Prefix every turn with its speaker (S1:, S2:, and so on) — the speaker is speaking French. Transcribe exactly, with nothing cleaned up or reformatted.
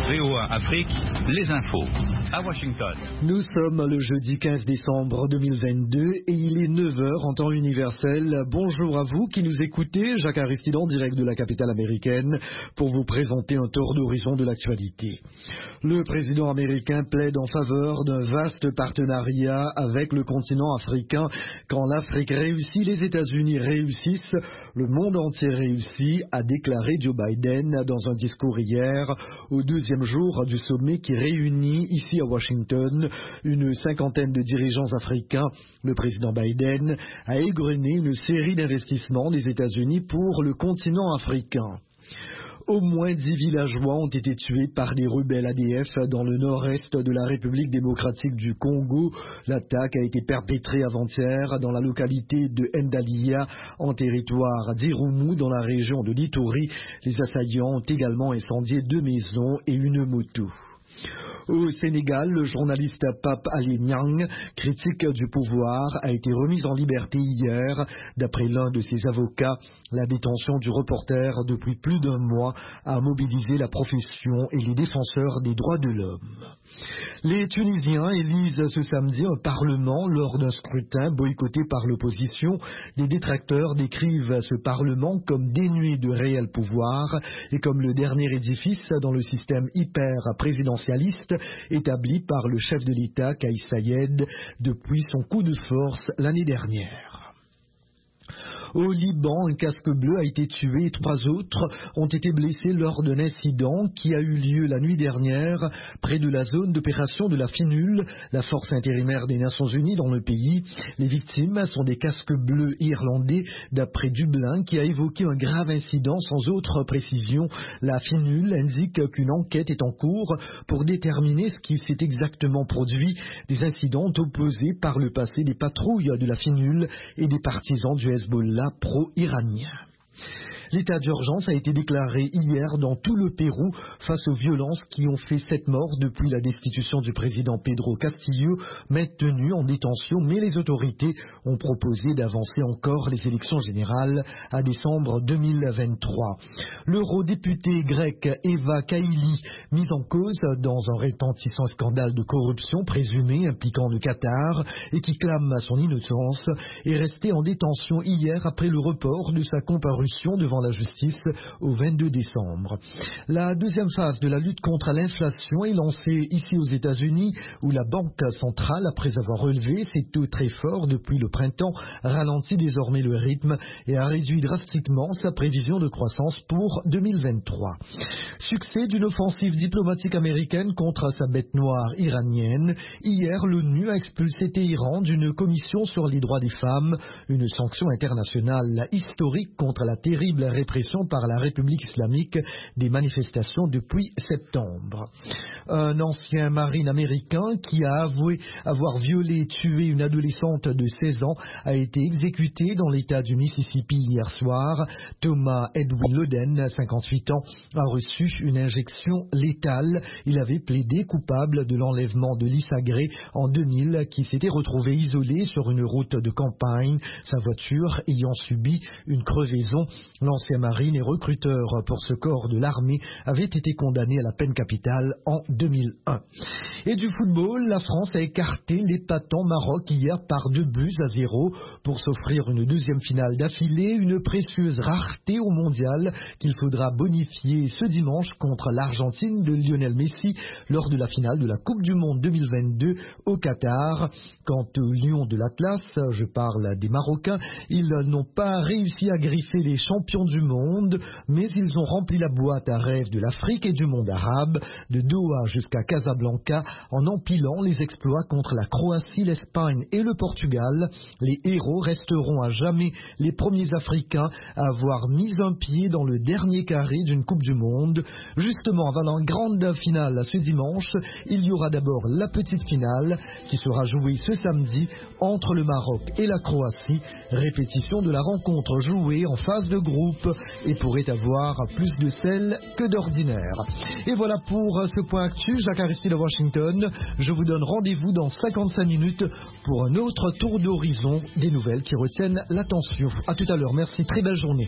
S1: V O A Afrique, les infos. À Washington.
S2: Nous sommes le jeudi quinze décembre deux mille vingt-deux et il est neuf heures en temps universel. Bonjour à vous qui nous écoutez, Jacques Aristide en direct de la capitale américaine pour vous présenter un tour d'horizon de l'actualité. Le président américain plaide en faveur d'un vaste partenariat avec le continent africain. Quand l'Afrique réussit, les États-Unis réussissent, le monde entier réussit, a déclaré Joe Biden dans un discours hier au deuxième jour du sommet qui réunit ici à Washington une cinquantaine de dirigeants africains. Le président Biden a égrené une série d'investissements des États-Unis pour le continent africain. Au moins dix villageois ont été tués par des rebelles A D F dans le nord-est de la République démocratique du Congo. L'attaque a été perpétrée avant-hier dans la localité de Ndalia, en territoire d'Irumu, dans la région de l'Ituri. Les assaillants ont également incendié deux maisons et une moto. Au Sénégal, le journaliste Pape Alé Niang, critique du pouvoir, a été remis en liberté hier. D'après l'un de ses avocats, la détention du reporter depuis plus d'un mois a mobilisé la profession et les défenseurs des droits de l'homme. Les Tunisiens élisent ce samedi un parlement lors d'un scrutin boycotté par l'opposition. Des détracteurs décrivent ce parlement comme dénué de réel pouvoir et comme le dernier édifice dans le système hyper-présidentialiste établi par le chef de l'État, Kais Saied, depuis son coup de force l'année dernière. Au Liban, un casque bleu a été tué et trois autres ont été blessés lors d'un incident qui a eu lieu la nuit dernière près de la zone d'opération de la FINUL, la force intérimaire des Nations Unies dans le pays. Les victimes sont des casques bleus irlandais, d'après Dublin, qui a évoqué un grave incident sans autre précision. La FINUL indique qu'une enquête est en cours pour déterminer ce qui s'est exactement produit. Des incidents ont opposé par le passé des patrouilles de la FINUL et des partisans du Hezbollah pro-iranien. L'état d'urgence a été déclaré hier dans tout le Pérou face aux violences qui ont fait sept morts depuis la destitution du président Pedro Castillo, maintenu en détention, mais les autorités ont proposé d'avancer encore les élections générales à décembre deux mille vingt-trois. L'eurodéputée grecque Eva Kaili, mise en cause dans un retentissant scandale de corruption présumé impliquant le Qatar et qui clame à son innocence, est restée en détention hier après le report de sa comparution devant la justice au vingt-deux décembre. La deuxième phase de la lutte contre l'inflation est lancée ici aux États-Unis, où la Banque centrale, après avoir relevé ses taux très forts depuis le printemps, ralentit désormais le rythme et a réduit drastiquement sa prévision de croissance pour deux mille vingt-trois. Succès d'une offensive diplomatique américaine contre sa bête noire iranienne. Hier, l'ONU a expulsé Téhéran d'une commission sur les droits des femmes, une sanction internationale historique contre la terrible répression par la République islamique des manifestations depuis septembre. Un ancien marine américain qui a avoué avoir violé et tué une adolescente de seize ans a été exécuté dans l'État du Mississippi hier soir. Thomas Edwin Loden, cinquante-huit ans, a reçu une injection létale. Il avait plaidé coupable de l'enlèvement de Lisa Gray en deux mille, qui s'était retrouvée isolée sur une route de campagne, sa voiture ayant subi une crevaison. L'ancien marine et recruteur pour ce corps de l'armée avait été condamné à la peine capitale en deux mille un. Et du football, la France a écarté l'épatant Maroc hier par deux buts à zéro pour s'offrir une deuxième finale d'affilée, une précieuse rareté au mondial qu'il faudra bonifier ce dimanche contre l'Argentine de Lionel Messi lors de la finale de la Coupe du Monde deux mille vingt-deux au Qatar. Quant aux Lions de l'Atlas, je parle des Marocains, ils n'ont pas réussi à griffer les champions du monde, mais ils ont rempli la boîte à rêve de l'Afrique et du monde arabe, de Doha jusqu'à Casablanca, en empilant les exploits contre la Croatie, l'Espagne et le Portugal. Les héros resteront à jamais les premiers Africains à avoir mis un pied dans le dernier carré d'une Coupe du Monde. Justement, avant la grande finale ce dimanche, il y aura d'abord la petite finale qui sera jouée ce samedi entre le Maroc et la Croatie. Répétition de la rencontre jouée en phase de groupe et pourrait avoir plus de sel que d'ordinaire. Et voilà pour ce point actu. Jacques Aristide de Washington. Je vous donne rendez-vous dans cinquante-cinq minutes pour un autre tour d'horizon des nouvelles qui retiennent l'attention. À tout à l'heure. Merci. Très belle journée.